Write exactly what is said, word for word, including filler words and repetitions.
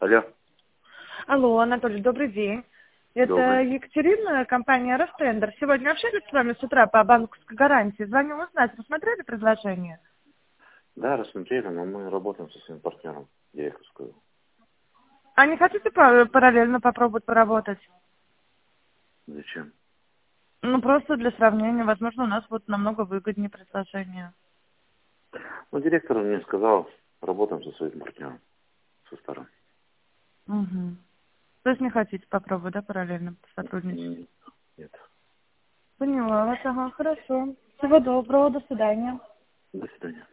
Алло. Алло, Анатолий, добрый день. Это Добрый. Екатерина, компания Ростендер. Сегодня общались с вами с утра по банковской гарантии. Звоню узнать, посмотрели предложение? Да, рассмотрели, но мы работаем со своим партнером, директорскую. А не хотите па- параллельно попробовать поработать? Зачем? Ну, просто для сравнения. Возможно, у нас вот намного выгоднее предложение. Ну, директор мне сказал, работаем со своим партнером, со старым. Угу. То есть не хотите попробовать, да, параллельно сотрудничать? М, Нет. Поняла вас, ага, хорошо. Всего доброго, до свидания. До свидания.